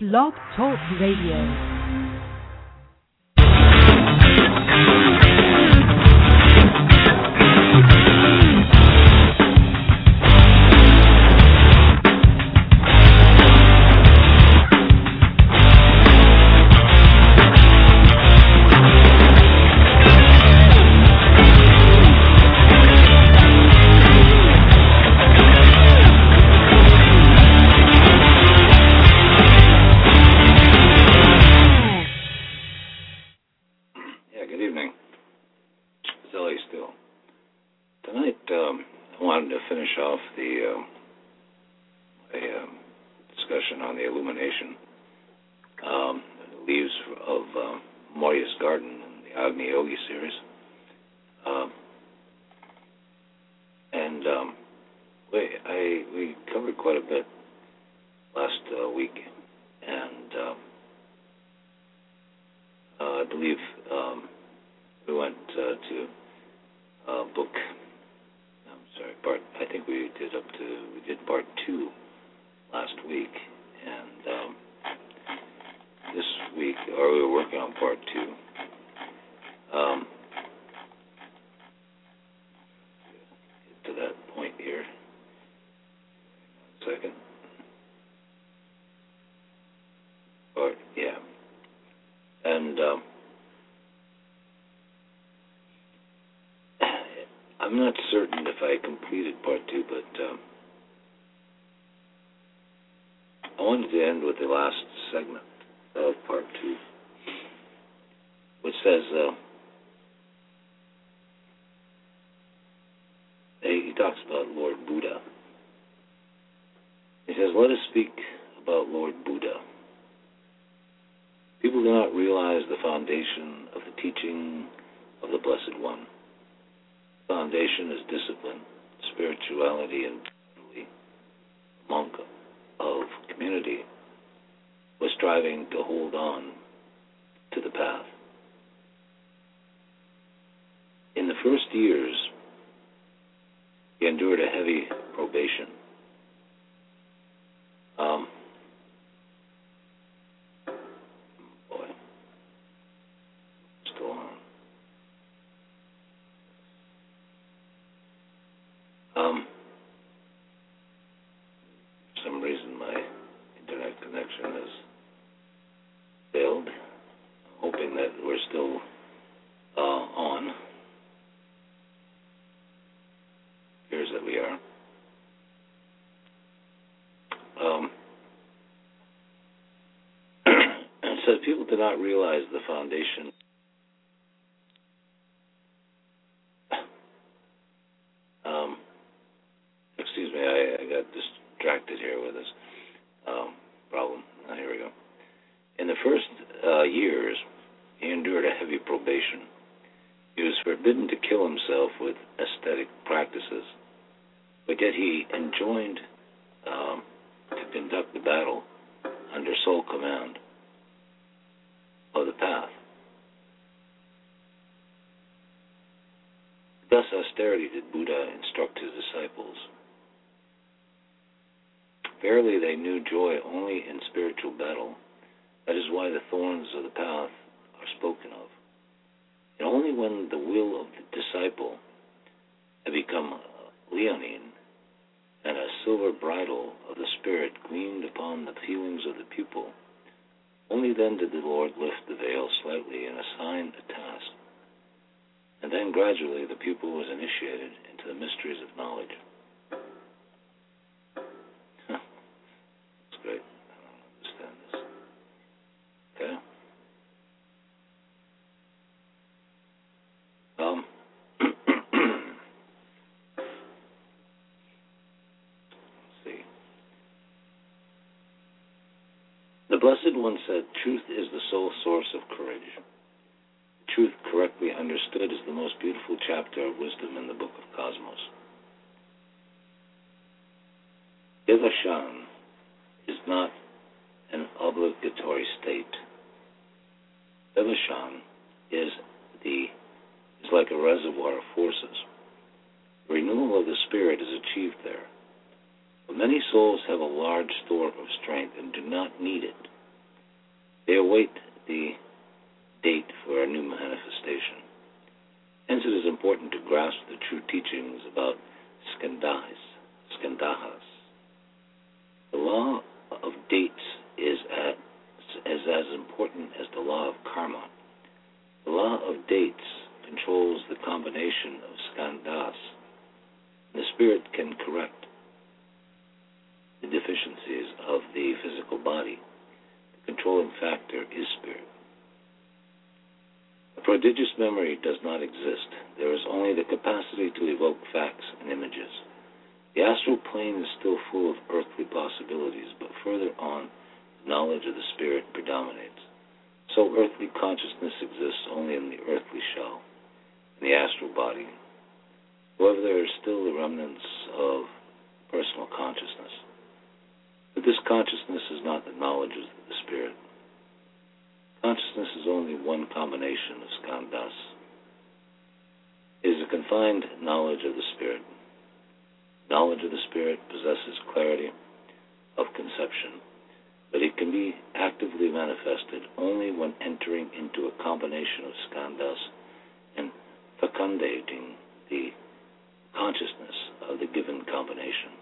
Blog Talk Radio. Discussion on the illumination, leaves of Moya's Garden in the Agni Yogi series, and we covered quite a bit last week, and I believe we went to book. I think we did part 2 last week, and this week, or we were working on part 2. Get to that point here. 1 second. And I'm not certain if I completed part 2, but I wanted to end with the last segment of part 2, which says, he talks about Lord Buddha. He says, let us speak about Lord Buddha. People do not realize the foundation of the teaching of the Blessed One. The foundation is discipline, spirituality, and monk of community was striving to hold on to the path. In the first years, he endured a heavy probation. What's going on? For some reason, my internet connection has failed. I'm hoping that we're still on. Appears that we are. And it says people do not realize the foundation. Excuse me, I got distracted here with this problem. Here we go. In the first years, he endured a heavy probation. He was forbidden to kill himself with aesthetic practices, but yet he enjoined to conduct the battle under sole command of the path. Thus austerity did Buddha instruct his disciples. Verily they knew joy only in spiritual battle. That is why the thorns of the path are spoken of. And only when the will of the disciple had become leonine and a silver bridle of the spirit gleamed upon the feelings of the pupil, only then did the Lord lift the veil slightly and assign a task. And then gradually the pupil was initiated into the mysteries of knowledge. That's great. I don't understand this. Okay. Let's see. The Blessed One said, truth is the sole source of courage. Truth correctly understood is the most beautiful chapter of wisdom in the Book of Cosmos. Devashan is not an obligatory state. Devashan is like a reservoir of forces. The renewal of the spirit is achieved there. But many souls have a large store of strength and do not need it They await the date for a new manifestation. Hence it is important to grasp the true teachings about skandhas. The law of dates is as important as the law of karma. The law of dates controls the combination of skandhas. The spirit can correct the deficiencies of the physical body. The controlling factor is spirit. A prodigious memory does not exist. There is only the capacity to evoke facts and images. The astral plane is still full of earthly possibilities, but further on, the knowledge of the spirit predominates. So earthly consciousness exists only in the earthly shell, in the astral body. However, there are still the remnants of personal consciousness. But this consciousness is not the knowledge of the spirit. Consciousness is only one combination of skandhas. It is a confined knowledge of the spirit. Knowledge of the spirit possesses clarity of conception, but it can be actively manifested only when entering into a combination of skandhas and fecundating the consciousness of the given combination.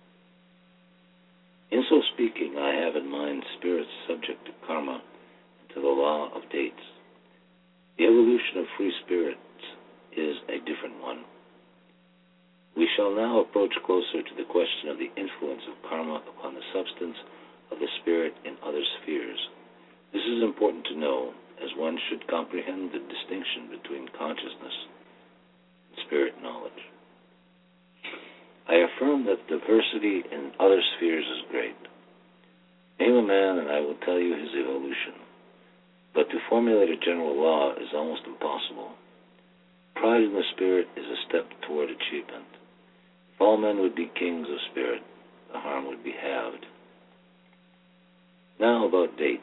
In so speaking, I have in mind spirits subject to karma and to the law of dates. The evolution of free spirits is a different one. We shall now approach closer to the question of the influence of karma upon the substance of the spirit in other spheres. This is important to know, as one should comprehend the distinction between consciousness and spirit knowledge. I affirm that diversity in other spheres is great. Name a man and I will tell you his evolution. But to formulate a general law is almost impossible. Pride in the spirit is a step toward achievement. If all men would be kings of spirit, the harm would be halved. Now about dates.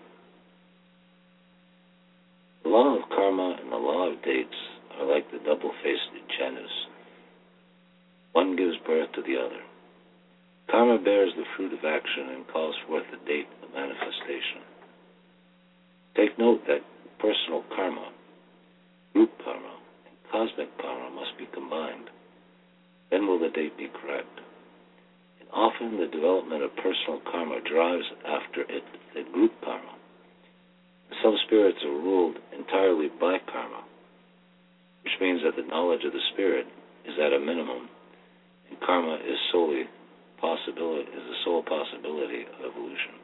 The law of karma and the law of dates are like the double-faced Janus. One gives birth to the other. Karma bears the fruit of action and calls forth the date of manifestation. Take note that personal karma, group karma, and cosmic karma must be combined. Then will the date be correct. And often the development of personal karma drives after it the group karma. Some spirits are ruled entirely by karma, which means that the knowledge of the spirit is at a minimum, and karma is the sole possibility of evolution.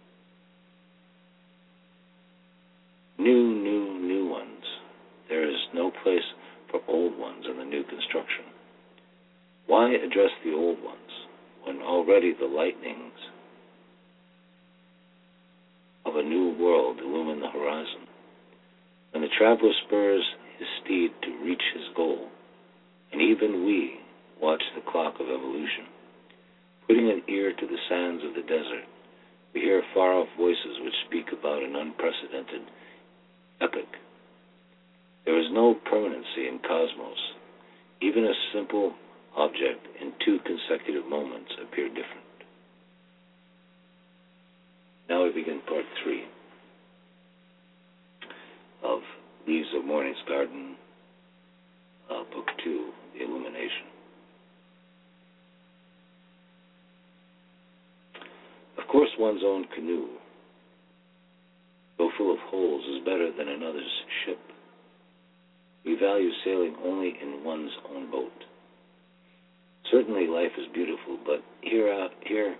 New ones. There is no place for old ones in the new construction. Why address the old ones when already the lightnings of a new world illumine the horizon? When the traveler spurs his steed to reach his goal, and even we watch the clock of evolution, putting an ear to the sands of the desert, we hear far-off voices which speak about an unprecedented epoch. There is no permanency in cosmos. Even a simple object in two consecutive moments appear different. Now we begin part 3 of Leaves of Morning's Garden, book 2, The Illumination. Of course, one's own canoe, though full of holes, is better than another's ship. We value sailing only in one's own boat. Certainly life is beautiful, but heretofore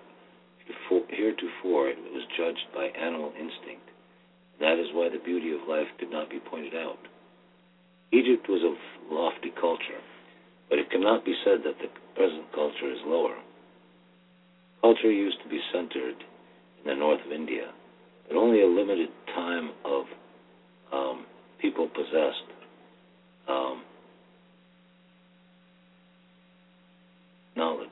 it was judged by animal instinct. That is why the beauty of life could not be pointed out. Egypt was of lofty culture, but it cannot be said that the present culture is lower. Culture used to be centered in the north of India, but only a limited time of people possessed knowledge.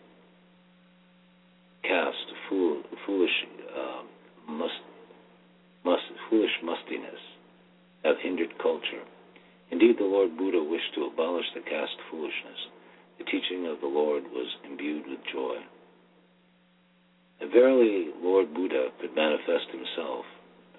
Caste, foolish mustiness have hindered culture. Indeed, the Lord Buddha wished to abolish the caste foolishness. The teaching of the Lord was imbued with joy. And verily, Lord Buddha could manifest himself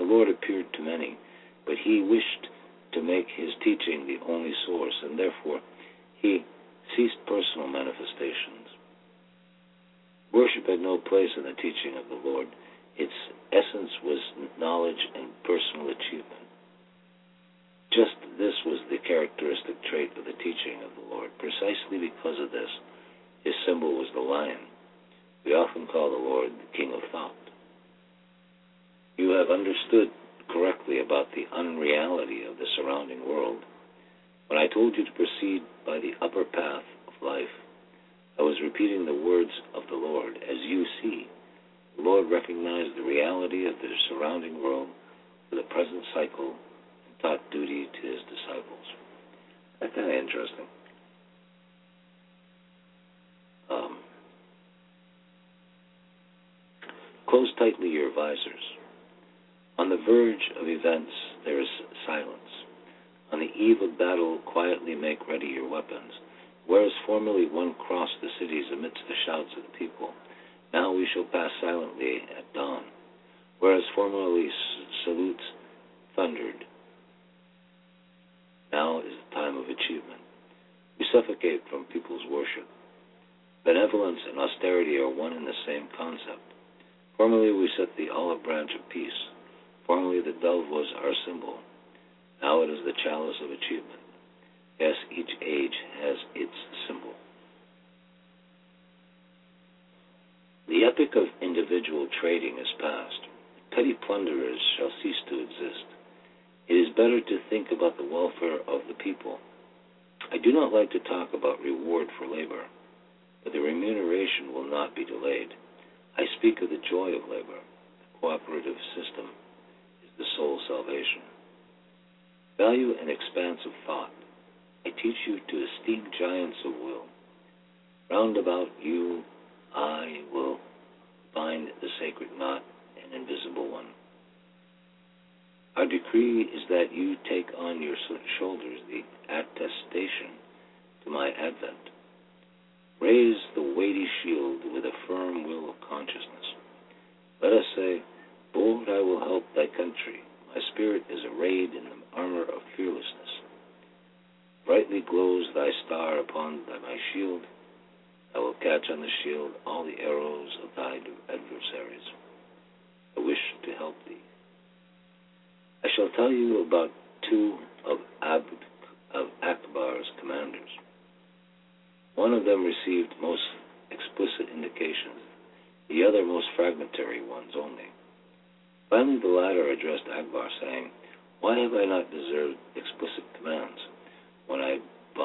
he wished to make his teaching the only source, and therefore he ceased personal manifestations. Worship had no place in the teaching of the Lord. Its essence was knowledge and personal achievement. Just this was the characteristic trait of the teaching of the Lord. Precisely because of this, his symbol was the lion. We often call the Lord the King of Thought. You have understood correctly about the unreality of the surrounding world. When I told you to proceed by the upper path of life, I was repeating the words of the Lord. As you see, the Lord recognized the reality of the surrounding world for the present cycle and taught duty to his disciples. That's kind of interesting. Close tightly your visors. On the verge of events, there is silence. On the eve of battle, quietly make ready your weapons. Whereas formerly one crossed the cities amidst the shouts of the people, now we shall pass silently at dawn. Whereas formerly salutes thundered, now is the time of achievement. We suffocate from people's worship. Benevolence and austerity are one and the same concept. Formerly we set the olive branch of peace. Formerly the dove was our symbol. Now it is the chalice of achievement. Yes, each age has its symbol. The epoch of individual trading is past. Petty plunderers shall cease to exist. It is better to think about the welfare of the people. I do not like to talk about reward for labor, but the remuneration will not be delayed. I speak of the joy of labor. The cooperative system is the soul salvation. Value and expanse of thought. I teach you to esteem giants of will. Round about you, I will bind the sacred knot and invisible one. Our decree is that you take on your shoulders the attestation to my advent. Raise the weighty shield with a firm will of consciousness. Let us say, Lord, I will help thy country. My spirit is arrayed in the armor of fearlessness. Brightly glows thy star upon my shield. I will catch on the shield all the arrows of thy adversaries. I wish to help thee. I shall tell you about two of Akbar's commanders. One of them received most explicit indications, the other most fragmentary ones only. Finally, the latter addressed Akbar, saying, Why have I not deserved explicit commands when I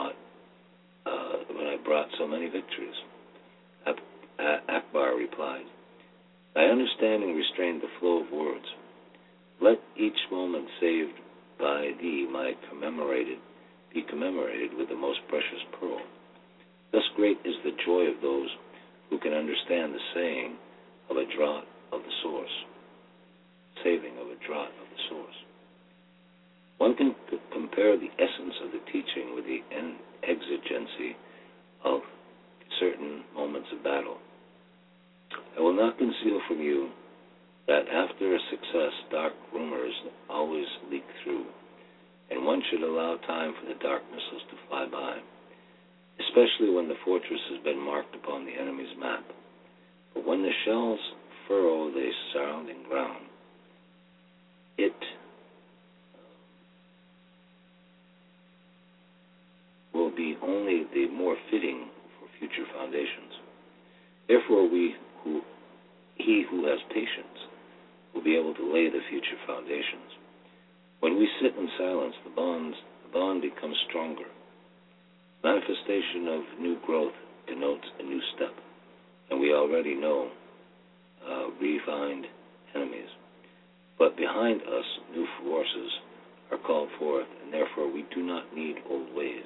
brought so many victories? Akbar replied, Thy understanding restrained the flow of words. Let each moment saved by thee be commemorated with the most precious pearl. Thus great is the joy of those who can understand the saying of a draught of the source, saving of a draught of the source. One can compare the essence of the teaching with the exigency of certain moments of battle. I will not conceal from you that after a success, dark rumors always leak through, and one should allow time for the dark missiles to fly by, especially when the fortress has been marked upon the enemy's map. But when the shells furrow the surrounding ground, it will be only the more fitting for future foundations. Therefore, he who has patience will be able to lay the future foundations. When we sit in silence, the bond becomes stronger. Manifestation of new growth denotes a new step, and we already know refined enemies. But behind us, new forces are called forth, and therefore we do not need old ways.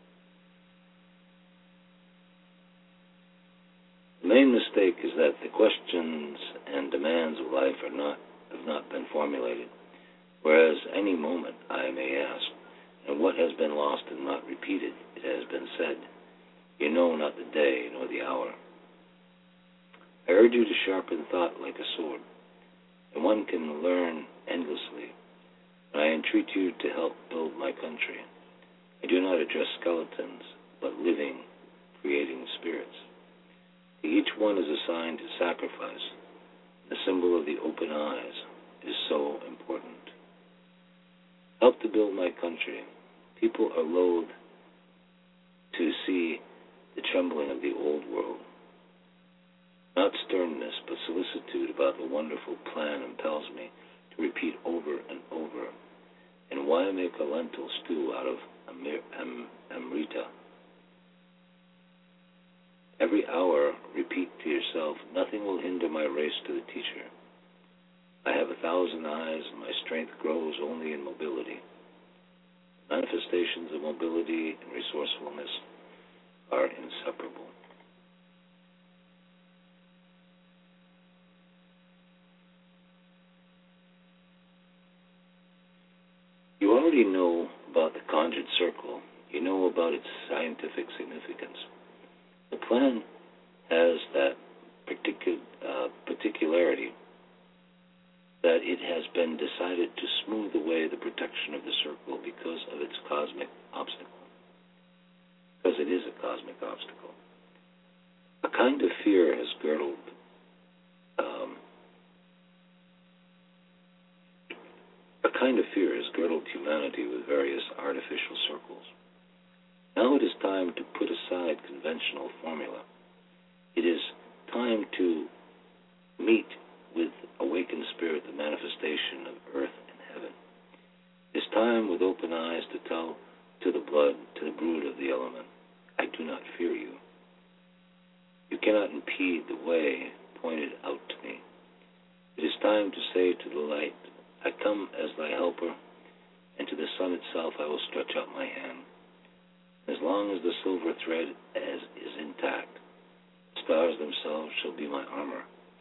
The main mistake is that the questions and demands of life have not been formulated, whereas any moment I may ask, and what has been lost and not repeated, it has been said, you know not the day nor the hour. I urge you to sharpen thought like a sword, and one can learn endlessly. And I entreat you to help build my country. I do not address skeletons, but living, creating spirits. To each one is assigned a sacrifice. The symbol of the open eyes is so important. Help to build my country. People are loath to see the trembling of the old world. Not sternness, but solicitude about the wonderful plan impels me to repeat over and over. And why make a lentil stew out of amrita? Every hour, repeat to yourself, nothing will hinder my race to the teacher. I have 1,000 eyes, and my strength grows only in mobility. Manifestations of mobility and resourcefulness are inseparable. You already know about the conjured circle. You know about its scientific significance. The plan has that particularity that it has been decided to smooth away the protection of the circle because of its cosmic obstacle. Because it is a cosmic obstacle. A kind of fear has girdled humanity with various artificial circles. Now it is time to put aside conventional formula. It is time to meet with awakened spirit the manifestation of earth and heaven. It is time with open eyes to tell to the blood, to the brood of the element, I do not fear you. You cannot impede the way pointed out to me. It is time to say to the light, I come as thy helper, and to the sun itself I will stretch out my hand. As long as the silver thread is intact, the stars themselves shall be my armor.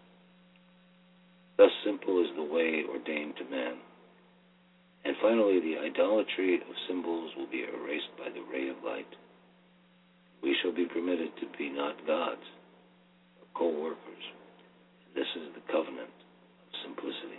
Thus simple is the way ordained to man. And finally, the idolatry of symbols will be erased by the ray of light. We shall be permitted to be not gods, but co-workers. This is the covenant of simplicity.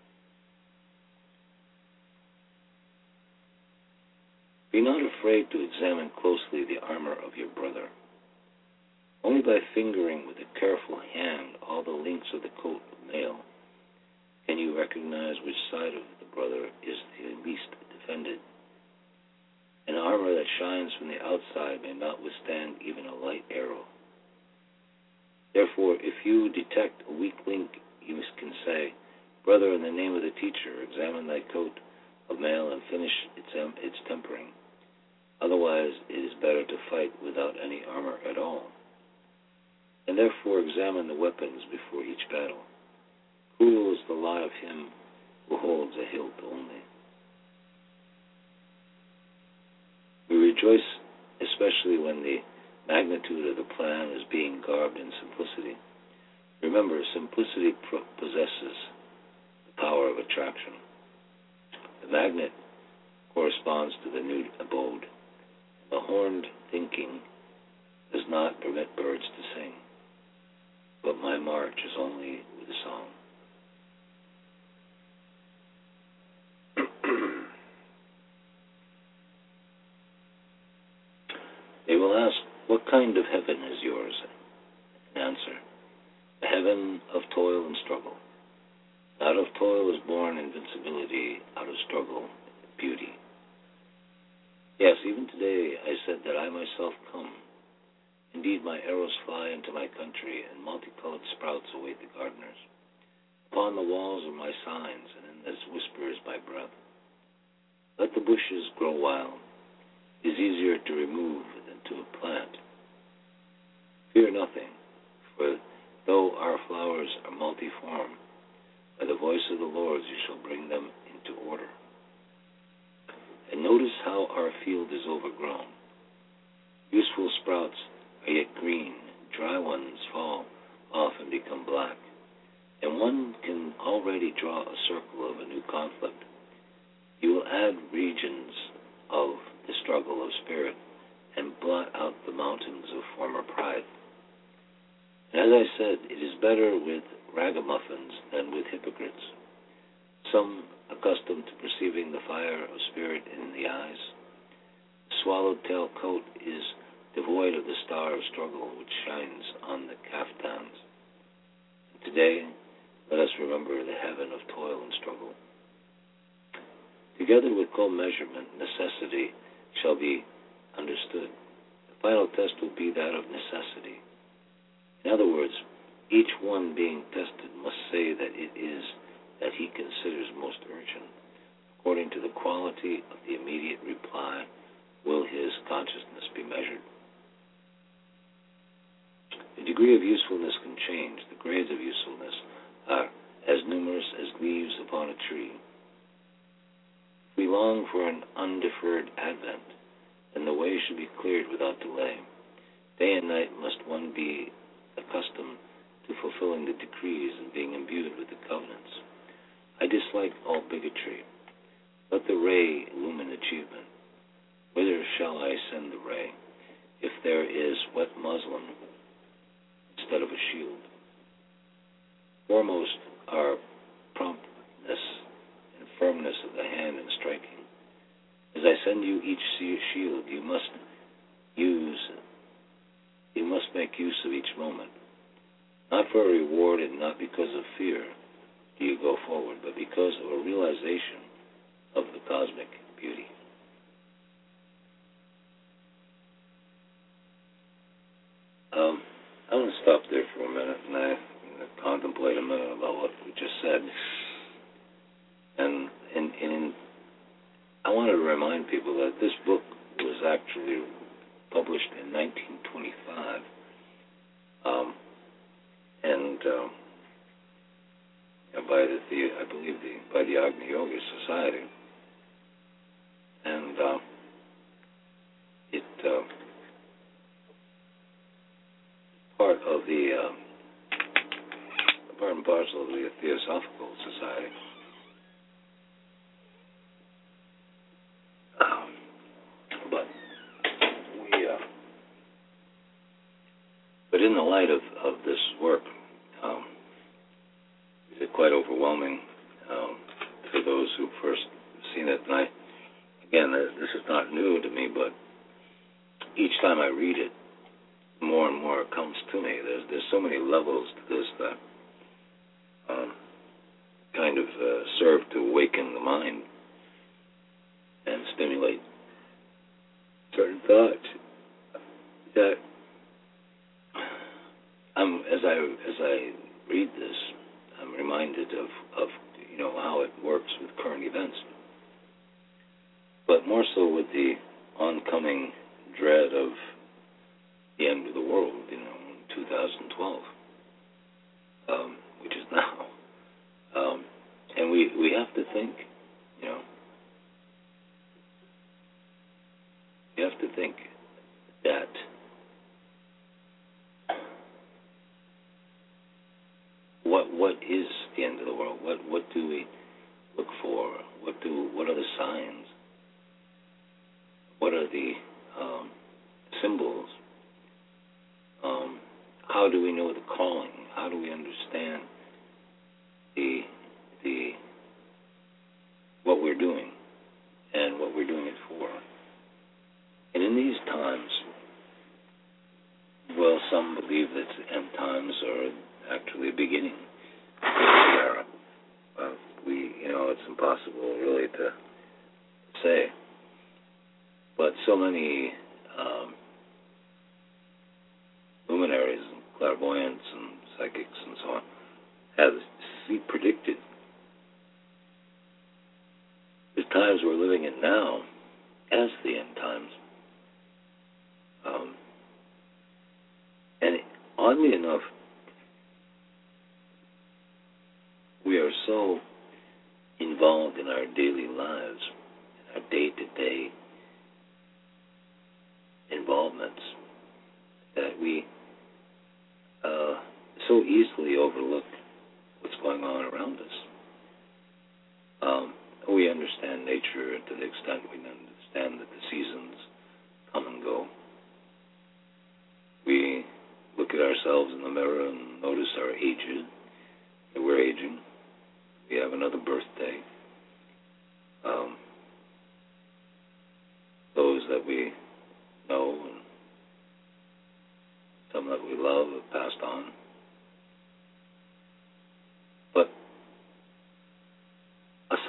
Be not afraid to examine closely the armor of your brother. Only by fingering with a careful hand all the links of the coat of mail can you recognize which side of the brother is the least defended. An armor that shines from the outside may not withstand even a light arrow. Therefore, if you detect a weak link, you can say, Brother, in the name of the teacher, examine thy coat of mail and finish its tempering. Otherwise, it is better to fight without any armor at all. And therefore examine the weapons before each battle. Cruel is the lie of him who holds a hilt only. We rejoice especially when the magnitude of the plan is being garbed in simplicity. Remember, simplicity possesses the power of attraction. The magnet corresponds to the nude abode. The horned thinking does not permit birds to sing, but my march is only with a song. They will ask, what kind of heaven is yours? An answer, a heaven of toil and struggle. Out of toil is born invincibility, out of struggle, beauty. Yes, even today I said that I myself come. Indeed, my arrows fly into my country, and multicolored sprouts await the gardeners. Upon the walls are my signs, and in this whisper is my breath. Let the bushes grow wild. It is easier to remove than to plant. Fear nothing, for though our flowers are multiform, by the voice of the Lord you shall bring them into order. And notice how our field is overgrown. Useful sprouts are yet green, dry ones fall off and become black, and one can already draw a circle of a new conflict. You will add regions of the struggle of spirit and blot out the mountains of former pride. And as I said, it is better with ragamuffins than with hypocrites. Some accustomed to perceiving the fire of spirit in the eyes. The swallowtail coat is devoid of the star of struggle which shines on the caftans. Today, let us remember the heaven of toil and struggle. Together with co-measurement, necessity shall be understood. The final test will be that of necessity. In other words, each one being tested must say that it is that he considers most urgent. According to the quality of the immediate reply, will his consciousness be measured. The degree of usefulness can change. The grades of usefulness are as numerous as leaves upon a tree. If we long for an undeferred advent, then the way should be cleared without delay. Day and night must one be accustomed to fulfilling the decrees and being imbued with the covenants. I dislike all bigotry. Let the ray illumine achievement. Whither shall I send the ray, if there is wet muslin instead of a shield? Foremost are promptness and firmness of the hand in striking. As I send you each shield, you must make use of each moment. Not for a reward and not because of fear do you go forward, but because of a realization of the cosmic beauty. I want to stop there for a minute and contemplate a minute about what we just said. And I wanted to remind people that this book was actually published in 1925, by the Agni Yoga Society, and it part of the part and parcel of the Theosophical Society. But in the light of this work, it's quite overwhelming for those who first seen it. And again, this is not new to me, but each time I read it, more and more comes to me. There's so many levels to this that kind of serve to awaken the mind and stimulate certain thoughts that as I read this, I'm reminded of how it works with current events, but more so with the oncoming dread of the end of the world, in 2012, which is now, and we have to think, we have to think that what is the end of the world? What do we look for? What are the signs? What are the symbols? How do we know the calling? How do we understand the what we're doing and what we're doing it for? And in these times, well, some believe that end times are actually a beginning of the era. It's impossible really to say. But so many luminaries and clairvoyants and psychics and so on have predicted the times we're living in now as the end times. And oddly enough, we are so involved in our daily lives, in our day-to-day involvements, that we so easily overlook what's going on around us. We understand nature to the extent we understand that the seasons come and go. We look at ourselves in the mirror and notice our ages, that we're aging. We have another birthday.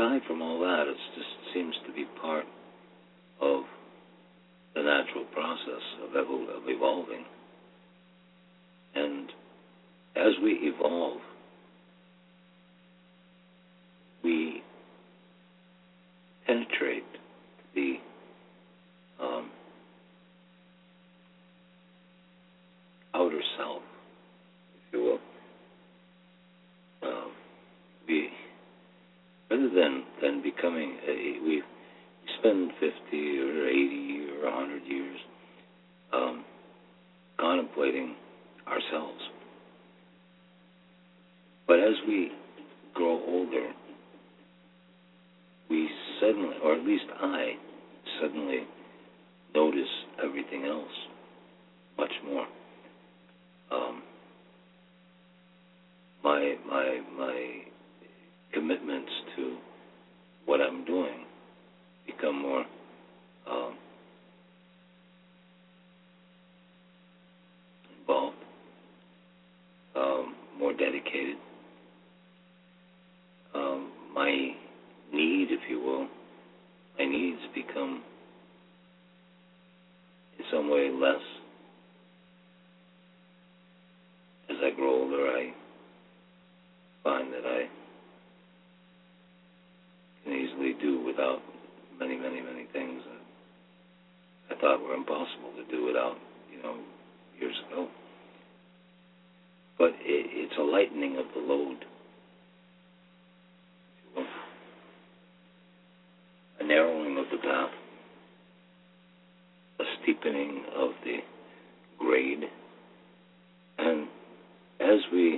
aside from all that, it just seems to be part of the natural process of evolving. And as we evolve, we penetrate the outer self, if you will. We, rather than becoming we spend 50 or 80 or 100 years contemplating ourselves. But as we grow older, we suddenly, or at least I suddenly, notice everything else much more. My commitments to what I'm doing become more involved, more dedicated. My need, if you will, my needs become in some way less. As I grow older, I find that I can easily do without many, many, many things that I thought were impossible to do without, years ago. But it's a lightening of the load, a narrowing of the path, a steepening of the grade, and as we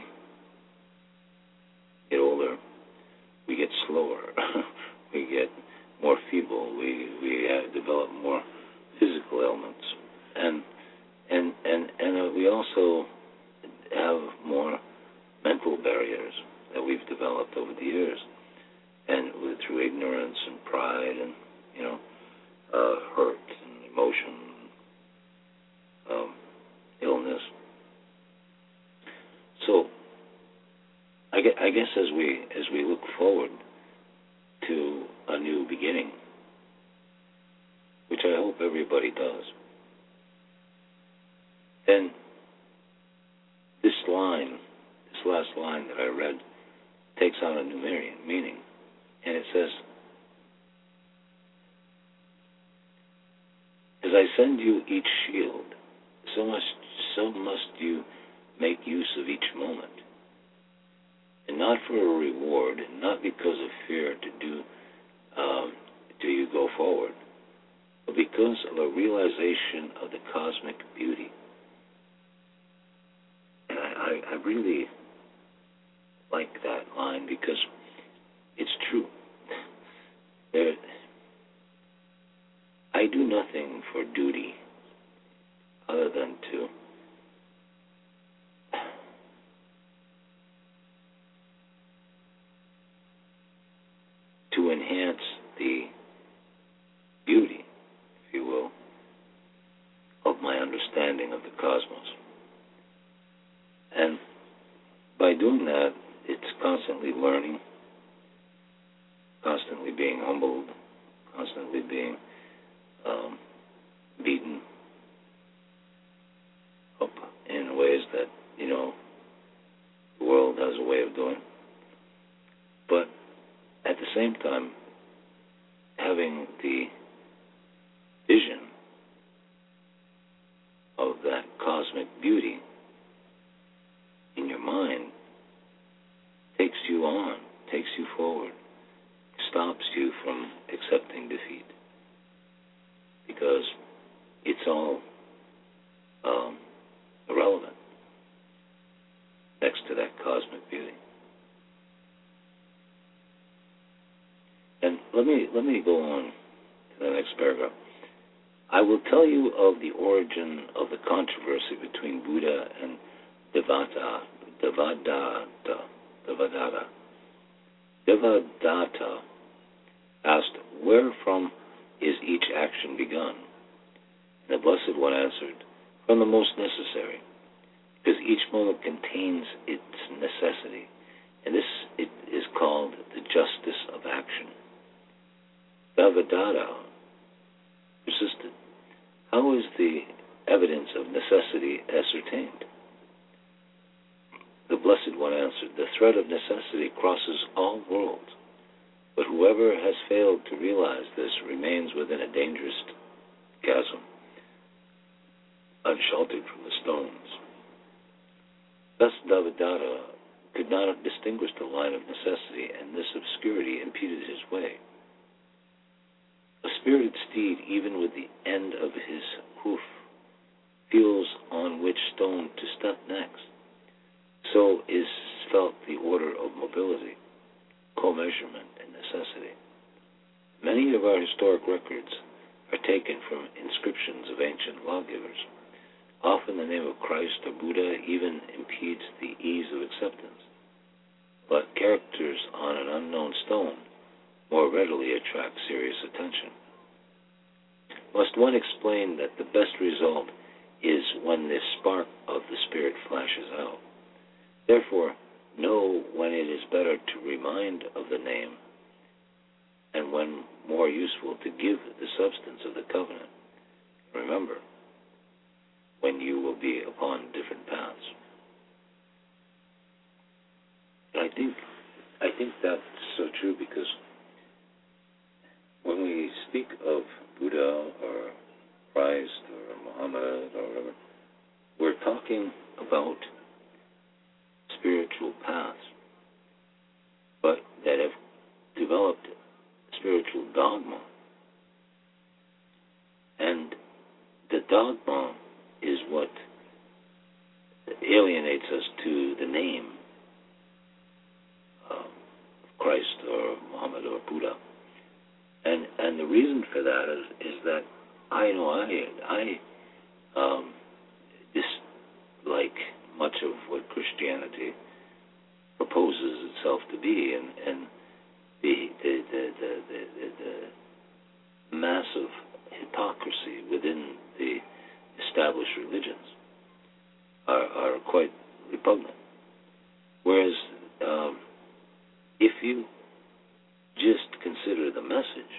get older, we get slower, we get more feeble, we develop more physical ailments, and we also have more mental barriers that we've developed over the years, and through ignorance and pride and hurt and emotion, illness. So I guess as we look forward to a new beginning, which I hope everybody does, then this last line that I read takes on a new meaning, and it says, "As I send you each shield, so must you make use of each moment, and not for a reward, and not because of fear do you go forward, but because of a realization of the cosmic beauty." And I really like that line because it's true. I do nothing for duty other than to enhance the beauty, if you will, of my understanding of the cosmos. And by doing that, it's constantly learning, constantly being humbled, constantly being beaten up in ways that, the world has a way of doing. But at the same time, having the vision of that cosmic beauty in your mind takes you on, takes you forward, stops you from accepting defeat, because it's all irrelevant next to that cosmic beauty. And let me go on to the next paragraph. "I will tell you of the origin of the controversy between Buddha and Devadatta. Devadatta asked, 'Where from is each action begun?' And the Blessed One answered, 'From the most necessary, because each moment contains its necessity, and this it is called the justice of action. Devadatta persisted. How is the evidence of necessity ascertained? The Blessed One answered, the thread of necessity crosses all worlds, but whoever has failed to realize this remains within a dangerous chasm, unsheltered from the stones. Thus Devadatta could not distinguish the line of necessity, and this obscurity impeded his way. A spirited steed, even with the end of his hoof, feels on which stone to step next. So is felt the order of mobility, co-measurement, and necessity. Many of our historic records are taken from inscriptions of ancient lawgivers. Often the name of Christ or Buddha even impedes the ease of acceptance. But characters on an unknown stone more readily attract serious attention. Must one explain that the best result is when the spark of the Spirit flashes out? Therefore, know when it is better to remind of the name and when more useful to give the substance of the covenant. Remember, when you will be upon different paths. I think that's so true, because when we speak of Buddha or Christ or Muhammad or whatever, we're talking about spiritual paths, but that have developed spiritual dogma. And the dogma is what alienates us to the name of Christ or Muhammad or Buddha. And the reason for that is that I know I dislike much of what Christianity proposes itself to be, and the massive hypocrisy within the established religions are quite repugnant. Whereas if you just consider the message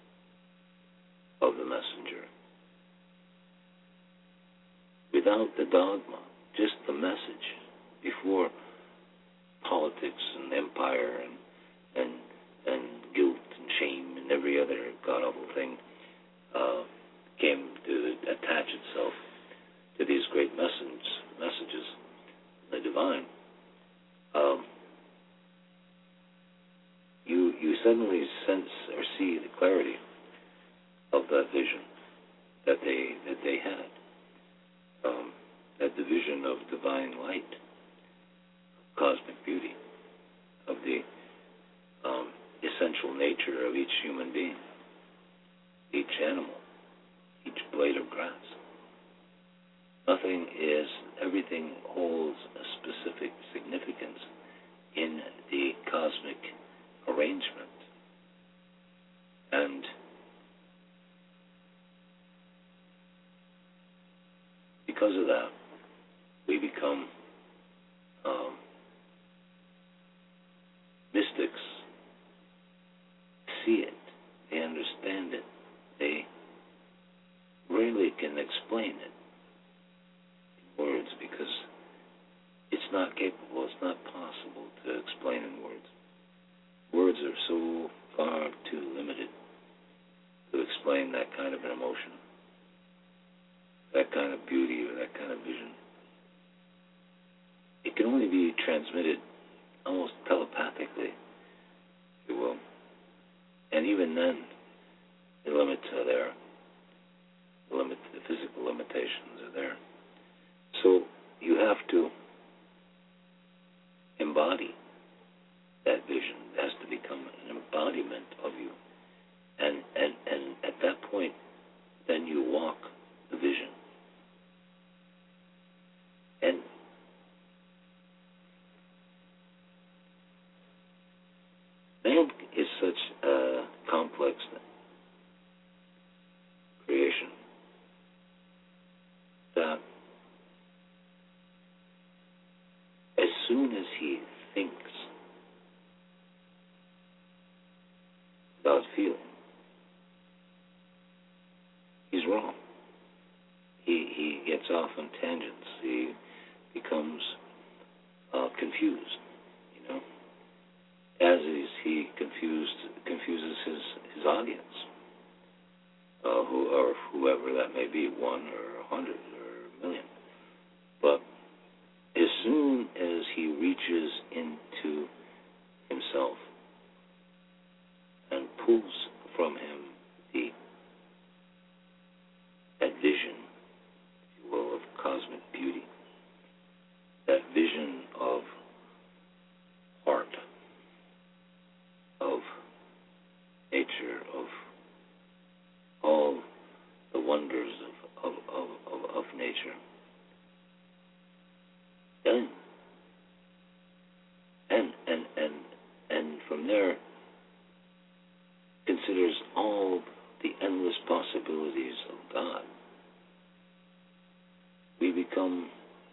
of the messenger, without the dogma, just the message, before politics and empire and guilt and shame and every other god-awful thing came to attach itself to these great messages, the divine, you suddenly sense or see the clarity of that vision that they had, that the vision of divine light, cosmic beauty, of the essential nature of each human being, each animal, each blade of grass. Everything holds a specific significance in the cosmic arrangement. And because of that, we become mystics. See it, they understand it, they rarely can explain it in words, because it's not capable, it's not possible to explain in words. Words are so far too limited to explain that kind of an emotion, that kind of beauty, or that kind of vision. It can only be transmitted almost telepathically, if you will. And even then, the limits are there. The physical limitations are there. So you have to embody that vision. It has to become an embodiment of you. And at that point, then you walk the vision. And man is such a complex creation that as soon as he thinks about feeling, audience, or whoever that may be, 1 or 100 or a million. But as soon as he reaches into himself and pulls from him that vision, if you will, of cosmic beauty, that vision of art, of nature, of all the wonders of nature, then and from there considers all the endless possibilities of God, we become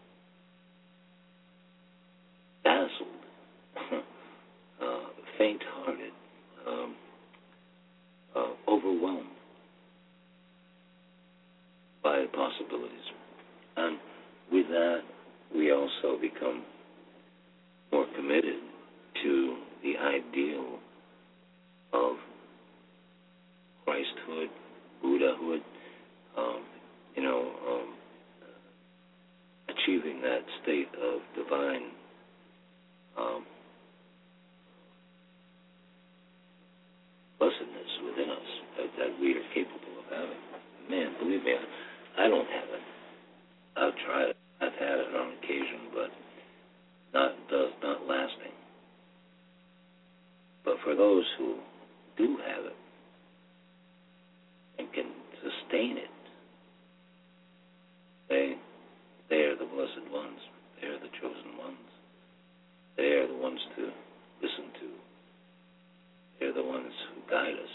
dazzled, faint-hearted, overwhelmed by the possibilities. And with that, we also become more committed to the ideal of Christhood, Buddhahood, achieving that state of divine blessedness within us that we are capable of having. Man, believe me, I don't have it. I've tried it. I've had it on occasion, but not lasting. But for those who do have it and can sustain it, they are the blessed ones. They are the chosen ones. They are the ones to listen to. They're the ones who guide us.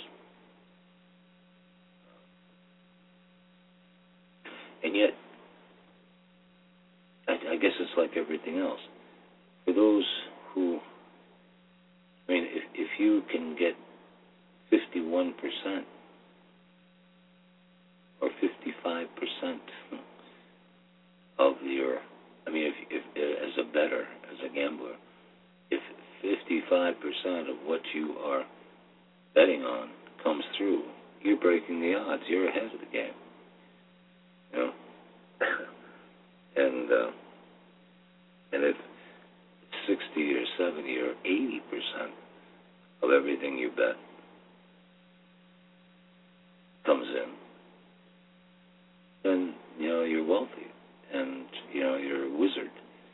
And yet, I guess it's like everything else. For those who, if you can get 51% or 55% of your, if as a bettor, as a gambler, if 55% of what you are betting on comes through, you're breaking the odds. You're ahead of the game. And if 60 or 70 or 80% of everything you bet comes in, then you're wealthy, and you're a wizard.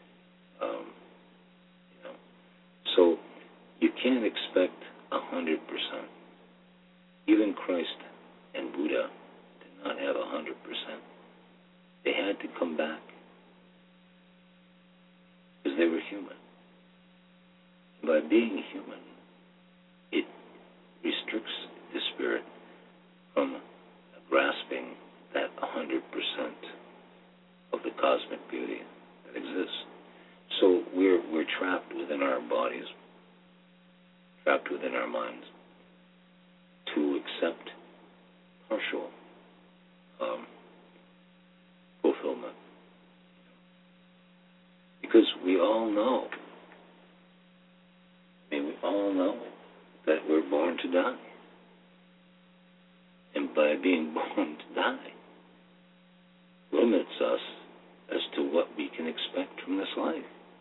So you can't expect 100%. Even Christ and Buddha did not have 100%. They had to come back because they were human. By being human, it restricts the spirit from grasping that 100% of the cosmic beauty that exists. So we're trapped within our bodies, trapped within our minds, to accept partial fulfillment. Because we all know, that we're born to die. And by being born to die, limits us as to what we can expect from this life.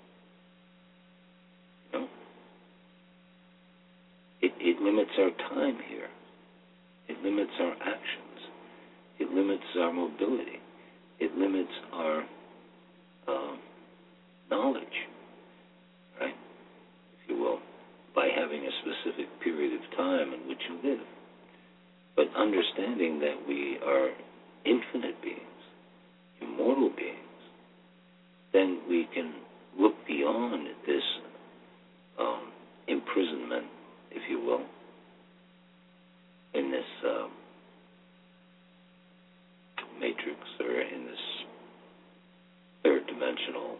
It limits our time here. It limits our actions. It limits our mobility. It limits our knowledge, right? If you will, by having a specific period of time in which you live. But understanding that we are infinite beings, immortal beings, then we can look beyond this imprisonment, if you will, in this matrix, or in this third dimensional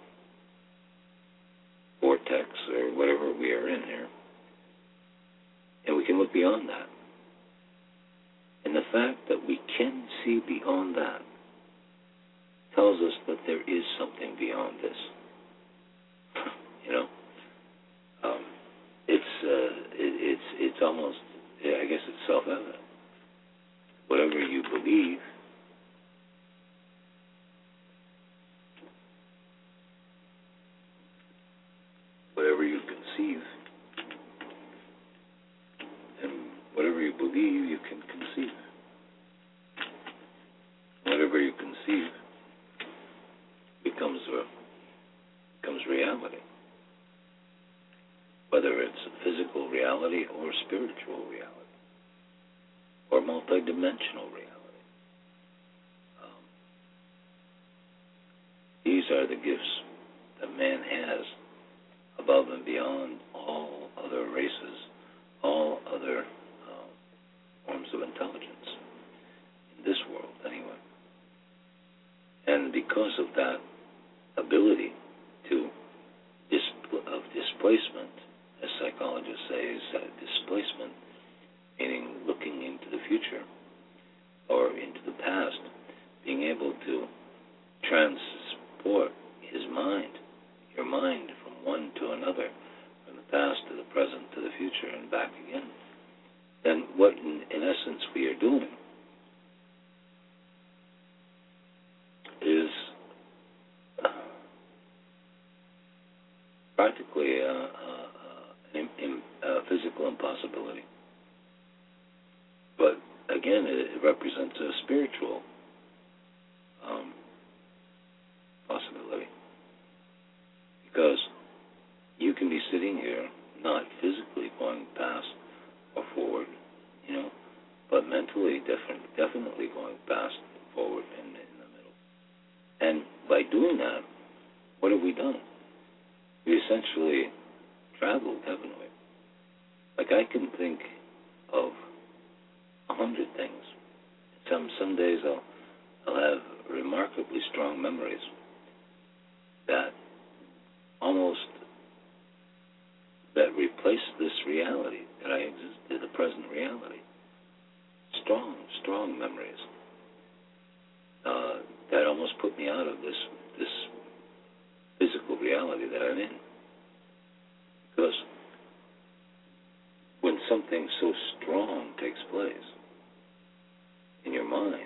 vortex, or whatever we are in here. And we can look beyond that. And the fact that we can see beyond that tells us that there is something beyond this. It's almost, I guess it's self-evident. whatever you believe, you can conceive. Whatever you conceive becomes reality. Whether it's a physical reality or spiritual reality or multidimensional reality. These are the gifts that man has above and beyond all other races, all other forms of intelligence in this world, anyway. And because of that ability of displacement, as psychologists say, is displacement, meaning looking into the future or into the past, being able to transport his mind, your mind, from one to another, from the past to the present to the future and back again, then what in essence we are doing is practically a physical impossibility. But again, it represents a spiritual possibility. Because you can be sitting here, not physically going past or forward, but mentally definitely going past, forward, and in the middle. And by doing that, what have we done? We essentially traveled, haven't we? Like, I can think of 100 things. Some days I'll have remarkably strong memories that replace this reality that I exist in, the present reality. Strong memories that almost put me out of this physical reality that I'm in. Because when something so strong takes place in your mind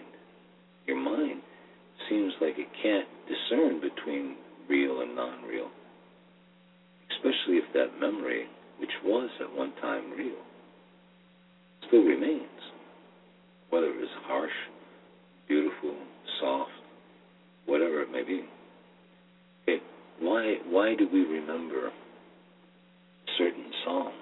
seems like it can't discern between real and non-real, especially if that memory, which was at one time real, still remains, whether it is harsh, beautiful, soft, whatever it may be. Okay, why do we remember certain songs?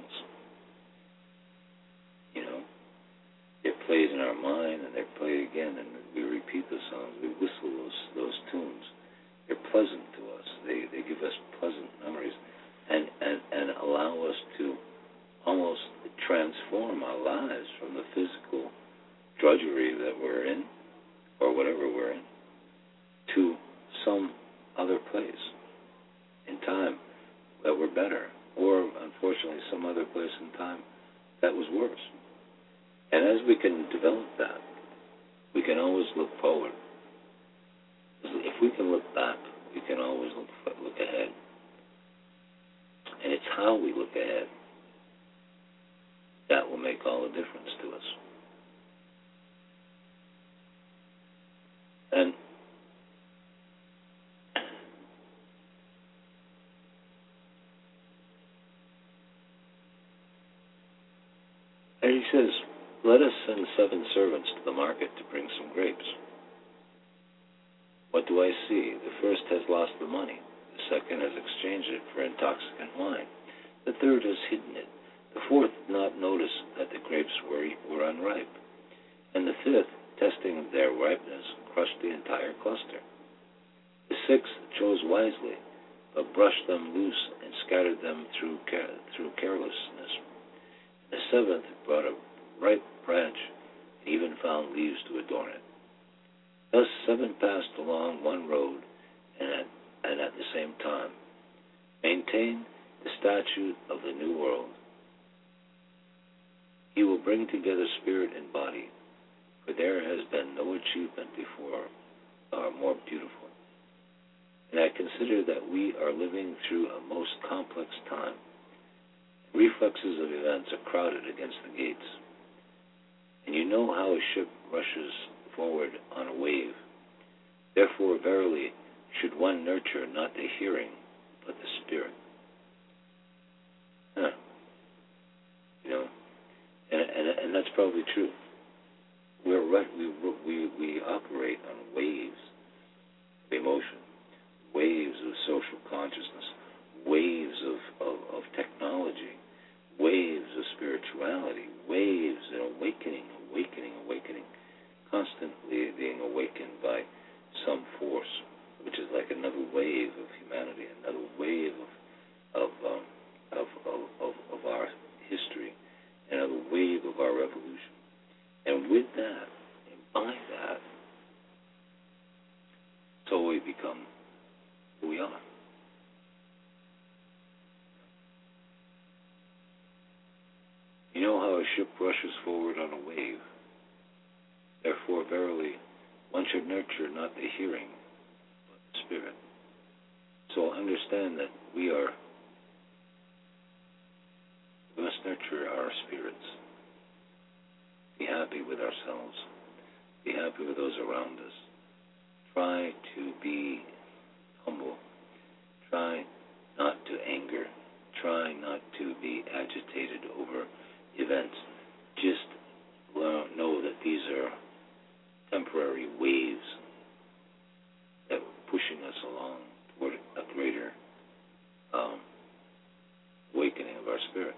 They're played in our mind, and they're played again, and we repeat the songs. We whistle those tunes. They're pleasant to us. They give us pleasant memories, and allow us to almost transform our lives from the physical drudgery that we're in, or whatever we're in, to some other place in time that were better, or unfortunately some other place in time that was worse. And as we can develop that, we can always look forward. If we can look back, we can always look ahead. And it's how we look ahead that will make all the difference to us. And he says, "Let us send 7 servants to the market to bring some grapes. What do I see? The first has lost the money. The second has exchanged it for intoxicant wine. The third has hidden it. The fourth did not notice that the grapes were unripe. And the fifth, testing their ripeness, crushed the entire cluster. The sixth chose wisely, but brushed them loose and scattered them through carelessness. The seventh brought a ripe branch and even found leaves to adorn it. Thus 7 passed along one road and at the same time maintain the statute of the new world. He will bring together spirit and body, for there has been no achievement before more beautiful. And I consider that we are living through a most complex time. Reflexes of events are crowded against the gates. And you know how a ship rushes forward on a wave. Therefore, verily, should one nurture not the hearing, but the spirit." And that's probably true. We operate on waves of emotion, waves of social consciousness, waves of technology, waves of spirituality, waves of awakening, constantly being awakened by some force, which is like another wave of humanity, another wave of our history, another wave of our revolution. And with that, and by that, so we become who we are. You know how a ship rushes forward on a wave. Therefore, verily, one should nurture not the hearing, but the spirit. So understand that we must nurture our spirits. Be happy with ourselves. Be happy with those around us. Try to be humble. Try not to anger. Try not to be agitated over events. Just know that these are temporary waves that are pushing us along toward a greater awakening of our spirit.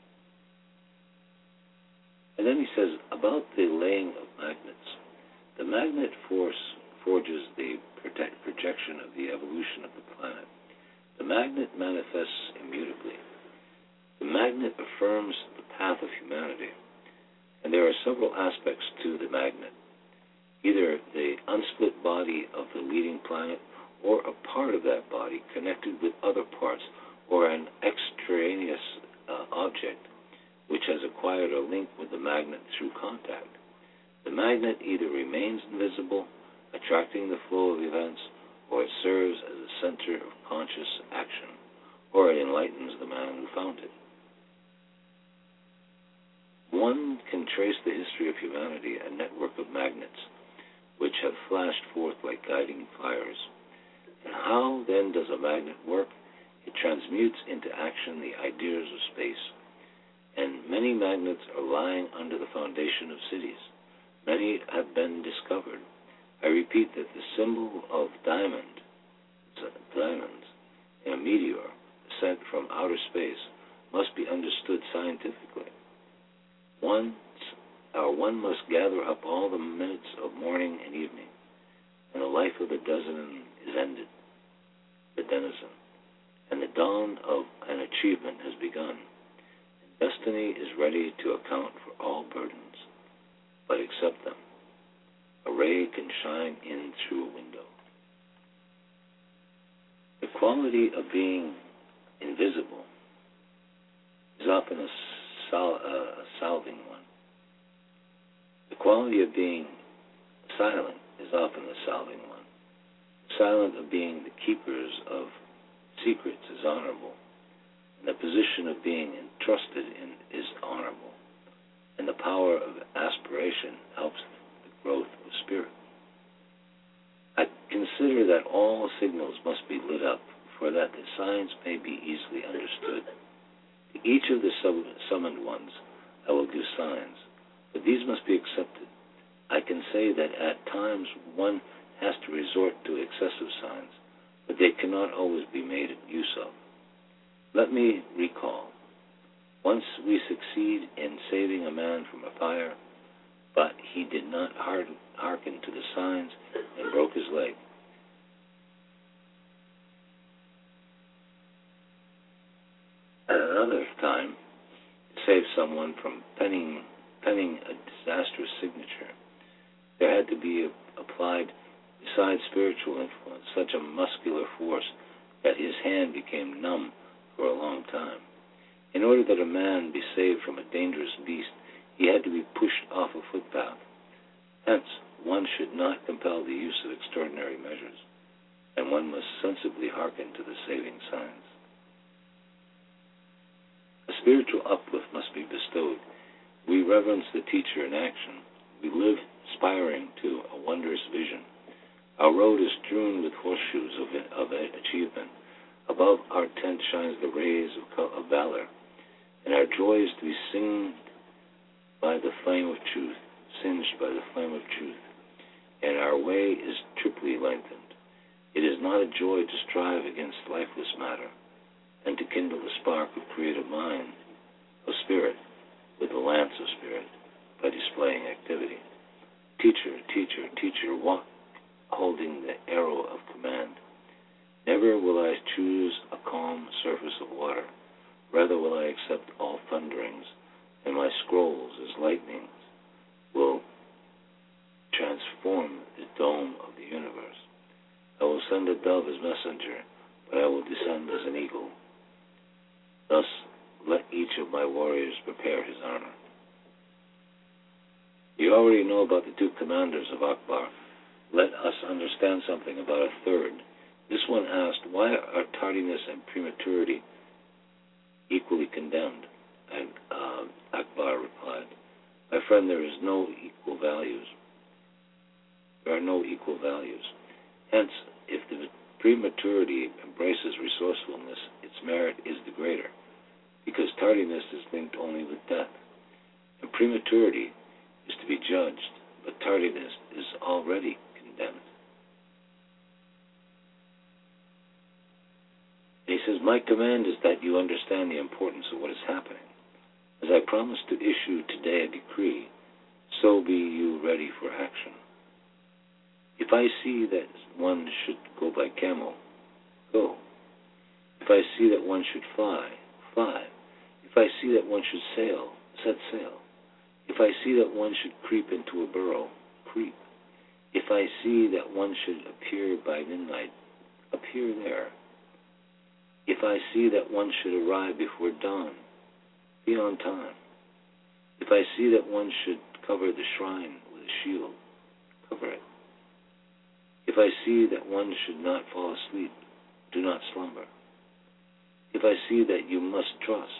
And then he says about the laying of magnets. The magnet force forges the projection of the evolution of the planet. The magnet manifests immutably. The magnet affirms the path of humanity. And there are several aspects to the magnet. Either the unsplit body of the leading planet or a part of that body connected with other parts or an extraneous object which has acquired a link with the magnet through contact. The magnet either remains invisible, attracting the flow of events, or it serves as a center of conscious action, or it enlightens the man who found it. One can trace the history of humanity, a network of magnets which have flashed forth like guiding fires. And how then does a magnet work? It transmutes into action the ideas of space. And many magnets are lying under the foundation of cities. Many have been discovered. I repeat that the symbol of diamonds in a meteor sent from outer space must be understood scientifically. One must gather up all the minutes of morning and evening, and the life of the denizen is ended, and the dawn of an achievement has begun. And destiny is ready to account for all burdens, but accept them. A ray can shine in through a window. The quality of being invisible is often a salving one. The quality of being silent is often the salving one. The silent of being the keepers of secrets is honorable, and the position of being entrusted in is honorable, and the power of aspiration helps the growth of spirit. I consider that all signals must be lit up, for that the signs may be easily understood. To each of the summoned ones I will give signs, but these must be accepted. I can say that at times one has to resort to excessive signs, but they cannot always be made use of. Let me recall. Once we succeed in saving a man from a fire, but he did not hearken to the signs and broke his leg. At another time, to save someone from penning a disastrous signature, there had to be applied, besides spiritual influence, such a muscular force that his hand became numb for a long time. In order that a man be saved from a dangerous beast, he had to be pushed off a footpath. Hence, one should not compel the use of extraordinary measures, and one must sensibly hearken to the saving signs. A spiritual uplift must be bestowed. We reverence the teacher in action. We live aspiring to a wondrous vision. Our road is strewn with horseshoes of achievement. Above our tent shines the rays of valor, and our joy is to be seen by the flame of truth, singed by the flame of truth, and our way is triply lengthened. It is not a joy to strive against lifeless matter, and to kindle the spark of creative mind, of spirit, with the lance of spirit, by displaying activity. Teacher, teacher, teacher, walk holding the arrow of command. Never will I choose a calm surface of water. Rather will I accept all thunderings, and my scrolls as lightnings will transform the dome of the universe. I will send a dove as messenger, but I will descend as an eagle. Thus, let each of my warriors prepare his armor. You already know about the two commanders of Akbar. Let us understand something about a third. This one asked, why are tardiness and prematurity equally condemned? And Akbar replied, my friend, there are no equal values. Hence, if the prematurity embraces resourcefulness, its merit is the greater, because tardiness is linked only with death. And prematurity is to be judged, but tardiness is already condemned. And he says, my command is that you understand the importance of what is happening. As I promised to issue today a decree, so be you ready for action. If I see that one should go by camel, go. If I see that one should fly, fly. If I see that one should sail, set sail. If I see that one should creep into a burrow, creep. If I see that one should appear by midnight, appear there. If I see that one should arrive before dawn, be on time. If I see that one should cover the shrine with a shield, cover it. If I see that one should not fall asleep, do not slumber. If I see that you must trust,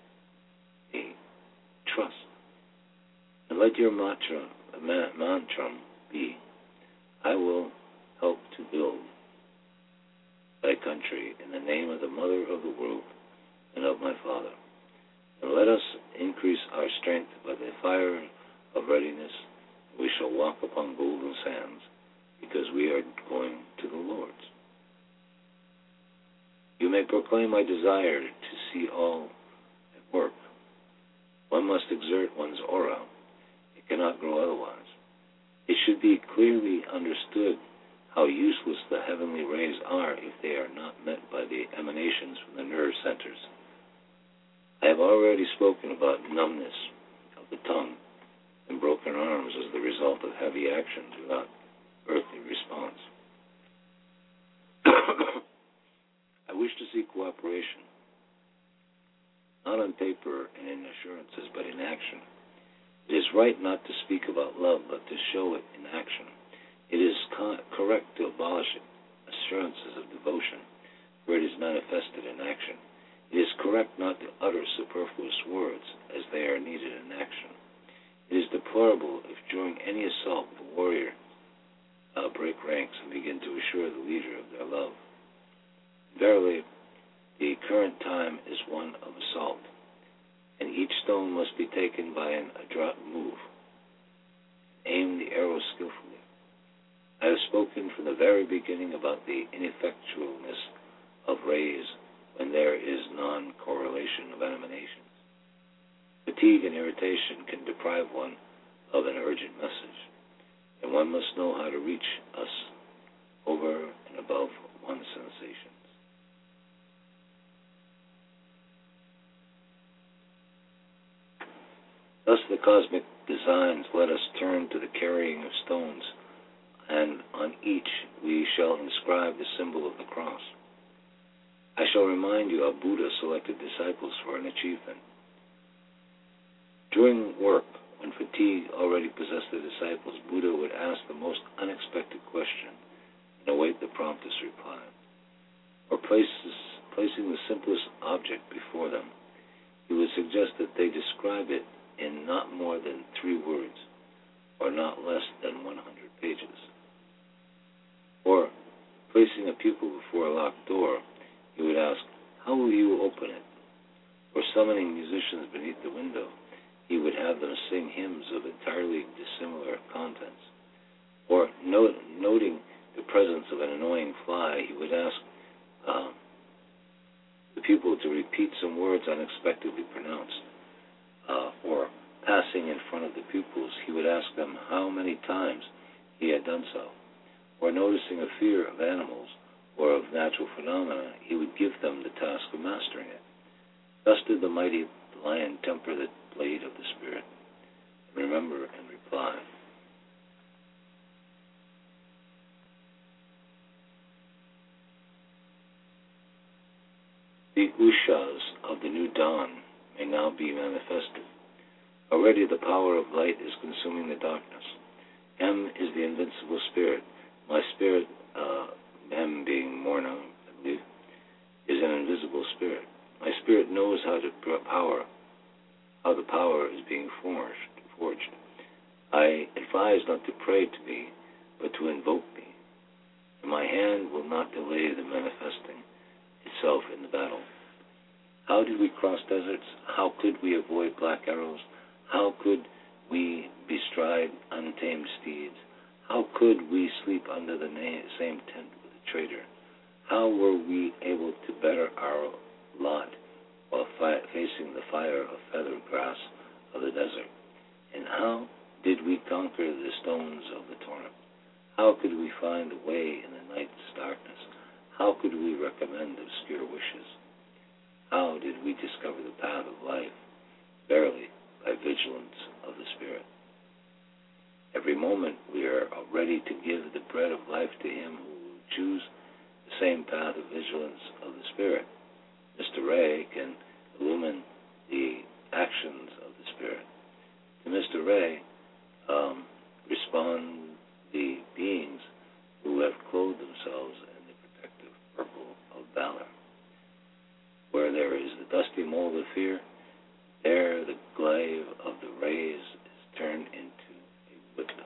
trust. And let your mantra be, I will help to build thy country in the name of the Mother of the world and of my Father. And let us increase our strength by the fire of readiness. We shall walk upon golden sands, because we are going to the Lord's. You may proclaim my desire to see all at work. One must exert one's aura. It cannot grow otherwise. It should be clearly understood how useless the heavenly rays are if they are not met by the emanations from the nerve centers. I have already spoken about numbness of the tongue and broken arms as the result of heavy actions without earthly response. I wish to see cooperation, not on paper and in assurances, but in action. It is right not to speak about love, but to show it in action. It is correct to abolish assurances of devotion, where it is manifested in action. It is correct not to utter superfluous words, as they are needed in action. It is deplorable if during any assault the warrior break ranks and begin to assure the leader of their love. Verily, the current time is one of assault, and each stone must be taken by an adroit move. Aim the arrow skillfully. I have spoken from the very beginning about the ineffectualness of rays when there is non-correlation of emanations. Fatigue and irritation can deprive one of an urgent message, and one must know how to reach us over and above one's sensations. Thus the cosmic designs let us turn to the carrying of stones, and on each we shall inscribe the symbol of the cross. I shall remind you how Buddha selected disciples for an achievement. During work, when fatigue already possessed the disciples, Buddha would ask the most unexpected question and await the promptest reply. Or placing the simplest object before them, he would suggest that they describe it in not more than 3 words, or not less than 100 pages. Or, placing a pupil before a locked door, he would ask, how will you open it? Or summoning musicians beneath the window, he would have them sing hymns of entirely dissimilar contents. Or noting the presence of an annoying fly, he would ask the pupil to repeat some words unexpectedly pronounced. Or passing in front of the pupils, he would ask them how many times he had done so. Or noticing a fear of animals or of natural phenomena, he would give them the task of mastering it. Thus did the mighty lion temper the blade of the Spirit. Remember and reply. The ushas of the new dawn may now be manifested. Already the power of light is consuming the darkness. M is the invincible spirit. My spirit, M being Morna, I believe, is an invisible spirit. My spirit knows how the power is being forged. I advise not to pray to me, but to invoke me. And my hand will not delay the manifesting itself in the battle. How did we cross deserts? How could we avoid black arrows? How could we bestride untamed steeds? How could we sleep under the same tent with a traitor? How were we able to better our lot while facing the fire of feathered grass of the desert? And how did we conquer the stones of the torrent? How could we find a way in the night's darkness? How could we recommend obscure wishes? How did we discover the path of life? Verily, by vigilance of the Spirit. Every moment we are ready to give the bread of life to him who will choose the same path of vigilance of the Spirit. Mr. Ray can illumine the actions of the Spirit. To Mr. Ray respond the beings who have clothed themselves in the protective purple of valor. Where there is the dusty mold of fear, there the glaive of the rays is turned into a whip.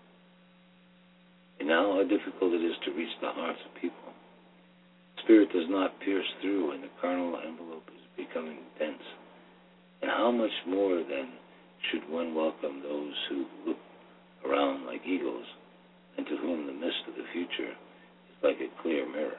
And now how difficult it is to reach the hearts of people. Spirit does not pierce through, and the carnal envelope is becoming dense. And how much more, then, should one welcome those who look around like eagles, and to whom the mist of the future is like a clear mirror.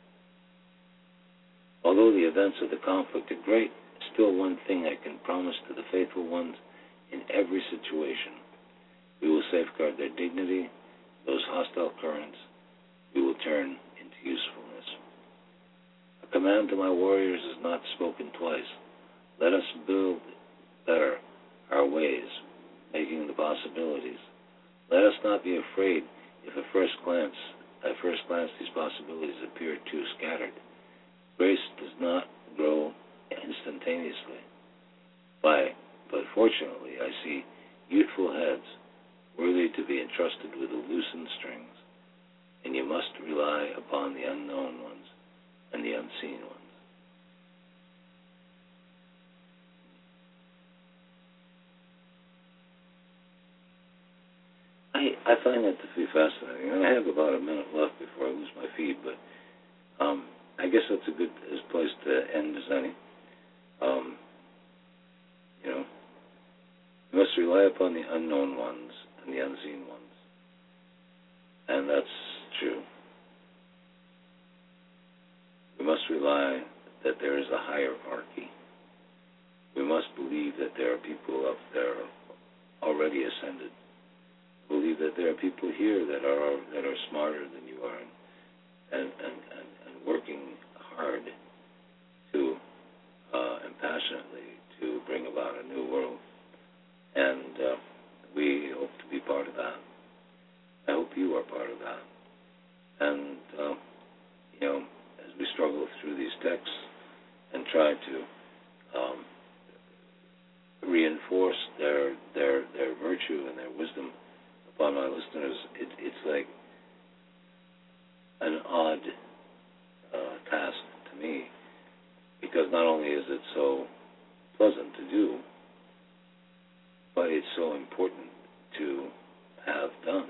Although the events of the conflict are great, still one thing I can promise to the faithful ones in every situation. We will safeguard their dignity. Those hostile currents we will turn into usefulness. A command to my warriors is not spoken twice. Let us build better our ways, making the possibilities. Let us not be afraid if at first glance these possibilities appear too scattered. Grace does not grow instantaneously. But fortunately, I see youthful heads worthy to be entrusted with the loosened strings, and you must rely upon the unknown ones and the unseen ones. I find that to be fascinating, and I have about a minute left before I lose my feed, but I guess that's a good place to end as any. You must rely upon the unknown ones and the unseen ones. And that's true. We must rely that there is a hierarchy. We must believe that there are people up there already ascended. Believe that there are people here that are smarter than you are and working hard to and passionately to bring about a new world. And we hope to be part of that. I hope you are part of that. And as we struggle through these texts and try to reinforce their virtue and their wisdom upon my listeners, it's like an odd task to me, because not only is it so pleasant to do, but it's so important to have done,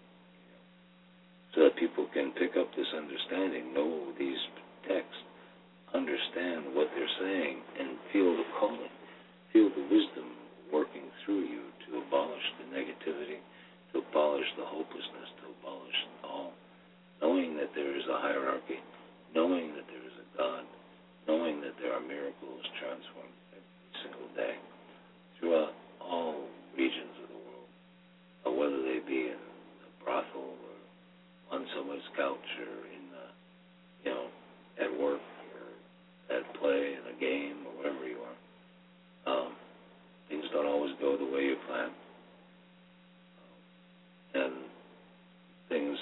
so that people can pick up this understanding, know these texts, understand what they're saying, and feel the calling, feel the wisdom working hierarchy, knowing that there is a God, knowing that there are miracles transformed every single day throughout all regions of the world, whether they be in a brothel or on someone's couch or in, at work or at play, in a game, or wherever you are. Things don't always go the way you plan. And things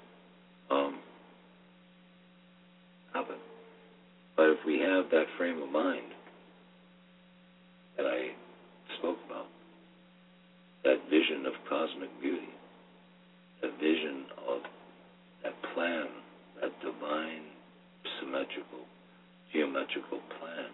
happen. But if we have that frame of mind that I spoke about, that vision of cosmic beauty, that vision of that plan, that divine, symmetrical, geometrical plan,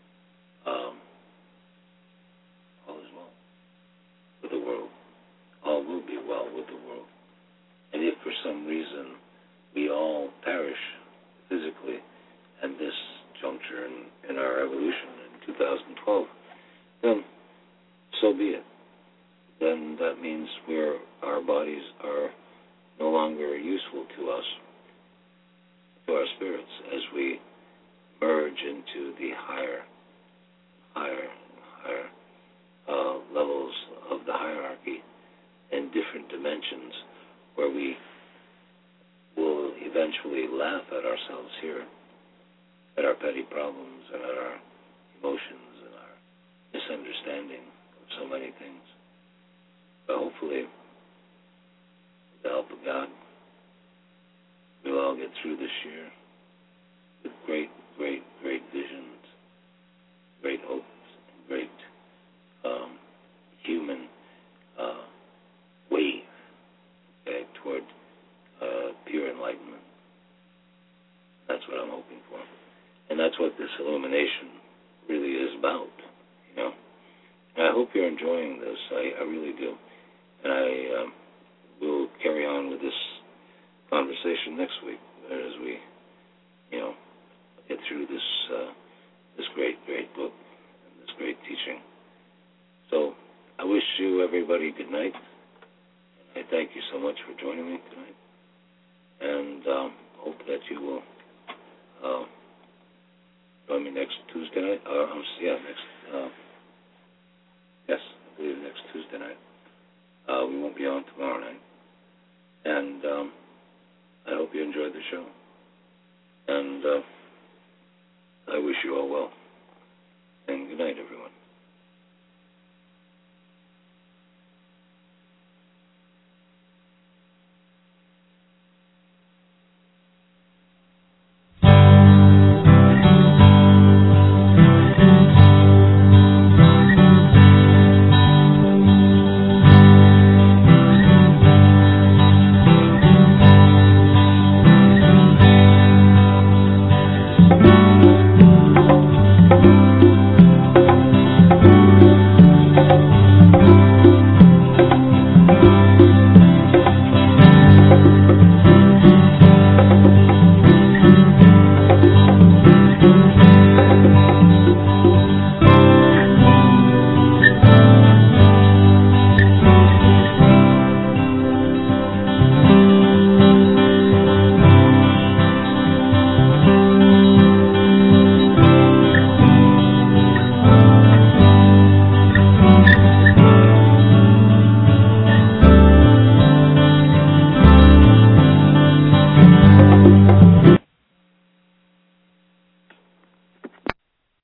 all is well with the world. All will be well with the world. And if for some reason we all perish physically at this juncture in our evolution in 2012, then so be it. Then that means our bodies are no longer useful to us, to our spirits, as we merge into the higher levels of the hierarchy in different dimensions, where we will eventually laugh at ourselves here, at our petty problems and at our emotions and our misunderstanding of so many things. But hopefully, with the help of God, we'll all get through this year with great, great, great visions, great hopes, and great human wave toward pure enlightenment. That's what I'm hoping for. And that's what this illumination really is about, And I hope you're enjoying this. I really do. And I will carry on with this conversation next week as we, get through this great, great book and this great teaching. So I wish you, everybody, good night. I thank you so much for joining me tonight, and hope that you will join me next Tuesday night. Yes, I believe next Tuesday night. We won't be on tomorrow night, and I hope you enjoyed the show.